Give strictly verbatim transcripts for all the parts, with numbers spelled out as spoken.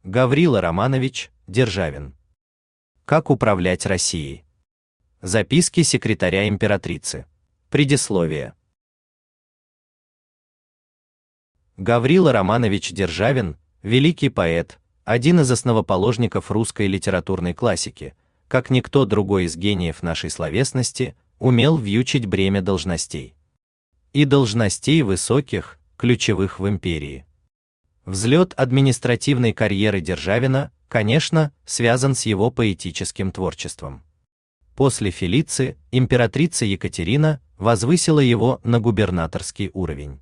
Гаврила Романович Державин. Как управлять Россией. Записки секретаря императрицы. Предисловие. Гаврила Романович Державин, великий поэт, один из основоположников русской литературной классики, как никто другой из гениев нашей словесности, умел вьючить бремя должностей. И должностей высоких, ключевых в империи. Взлет административной карьеры Державина, конечно, связан с его поэтическим творчеством. После Фелиции императрица Екатерина возвысила его на губернаторский уровень.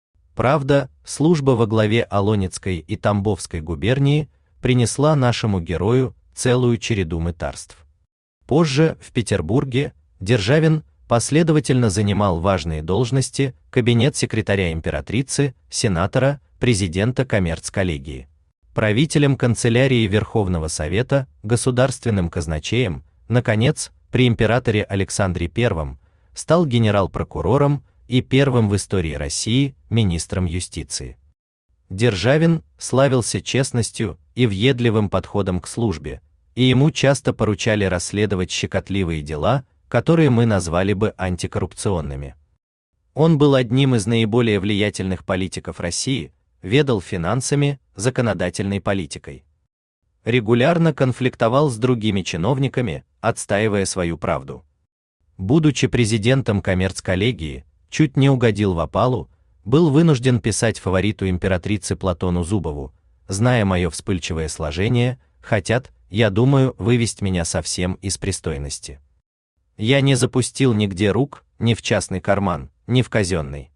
Правда, служба во главе Олонецкой и Тамбовской губернии принесла нашему герою целую череду мытарств. Позже, в Петербурге, Державин последовательно занимал важные должности: кабинет секретаря императрицы, сенатора, президента коммерц-коллегии, правителем канцелярии Верховного Совета, государственным казначеем, наконец, при императоре Александре Первом стал генерал-прокурором и первым в истории России министром юстиции. Державин славился честностью и въедливым подходом к службе, и ему часто поручали расследовать щекотливые дела, которые мы назвали бы антикоррупционными. Он был одним из наиболее влиятельных политиков России, ведал финансами, законодательной политикой. Регулярно конфликтовал с другими чиновниками, отстаивая свою правду. Будучи президентом коммерц-коллегии, чуть не угодил в опалу, был вынужден писать фавориту императрицы Платону Зубову: «Зная мое вспыльчивое сложение, хотят, я думаю, вывести меня совсем из пристойности. Я не запустил нигде рук, ни в частный карман, ни в казенный.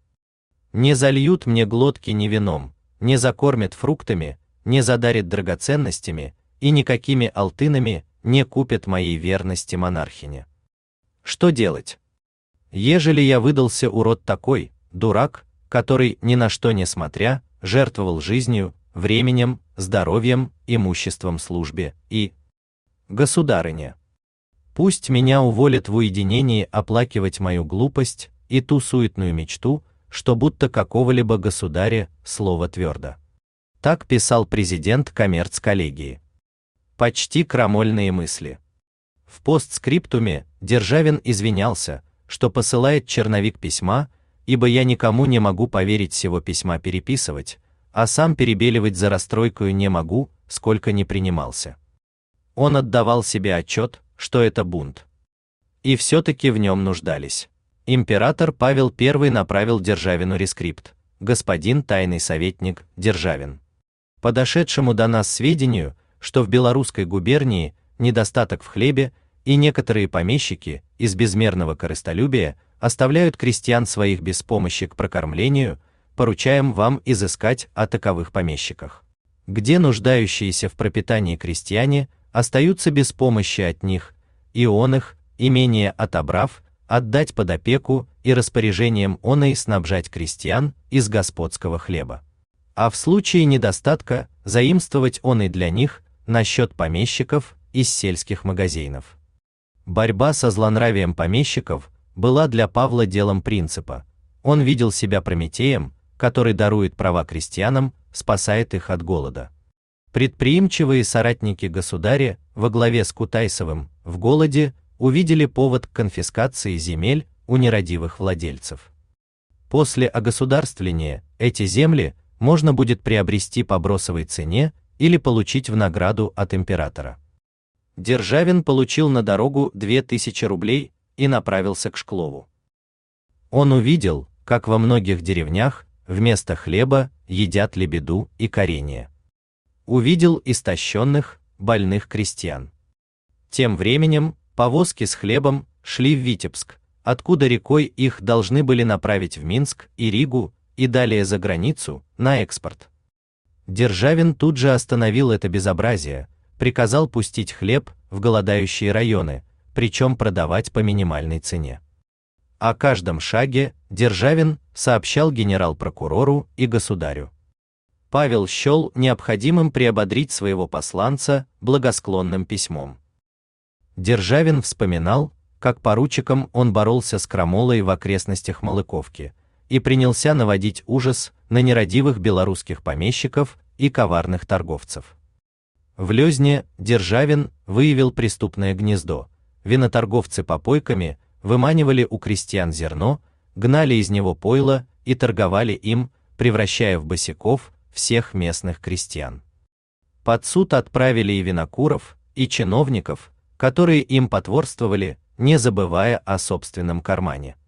Не зальют мне глотки ни вином, не закормят фруктами, не задарят драгоценностями и никакими алтынами не купят моей верности монархине. Что делать? Ежели я выдался урод такой, дурак, который, ни на что не смотря, жертвовал жизнью, временем, здоровьем, имуществом службе и... Государыня, пусть меня уволят в уединении оплакивать мою глупость и ту суетную мечту, что будто какого-либо государя слово твердо». Так писал президент коммерц-коллегии. Почти крамольные мысли. В постскриптуме Державин извинялся, что посылает черновик письма, ибо я никому не могу поверить сего письма переписывать, а сам перебеливать за расстройкою не могу, сколько не принимался. Он отдавал себе отчет, что это бунт. И все-таки в нем нуждались. Император Павел Первый направил Державину рескрипт: «Господин тайный советник Державин, подошедшему до нас сведению, что в Белорусской губернии недостаток в хлебе, и некоторые помещики из безмерного корыстолюбия оставляют крестьян своих без помощи к прокормлению, поручаем вам изыскать о таковых помещиках, где нуждающиеся в пропитании крестьяне остаются без помощи от них, и он их, имение отобрав, отдать под опеку и распоряжением оной снабжать крестьян из господского хлеба. А в случае недостатка заимствовать оной для них на счет помещиков из сельских магазинов». Борьба со злонравием помещиков была для Павла делом принципа. Он видел себя Прометеем, который дарует права крестьянам, спасает их от голода. Предприимчивые соратники государя во главе с Кутайсовым в голоде увидели повод к конфискации земель у нерадивых владельцев. После огосударствления эти земли можно будет приобрести по бросовой цене или получить в награду от императора. Державин получил на дорогу две тысячи рублей и направился к Шклову. Он увидел, как во многих деревнях вместо хлеба едят лебеду и коренья. Увидел истощенных, больных крестьян. Тем временем повозки с хлебом шли в Витебск, откуда рекой их должны были направить в Минск и Ригу и далее за границу, на экспорт. Державин тут же остановил это безобразие, приказал пустить хлеб в голодающие районы, причем продавать по минимальной цене. О каждом шаге Державин сообщал генерал-прокурору и государю. Павел счел необходимым приободрить своего посланца благосклонным письмом. Державин вспоминал, как поручиком он боролся с крамолой в окрестностях Малыковки и принялся наводить ужас на нерадивых белорусских помещиков и коварных торговцев. В Лёзне Державин выявил преступное гнездо. Виноторговцы попойками выманивали у крестьян зерно, гнали из него пойло и торговали им, превращая в босяков всех местных крестьян. Под суд отправили и винокуров, и чиновников, которые им потворствовали, не забывая о собственном кармане.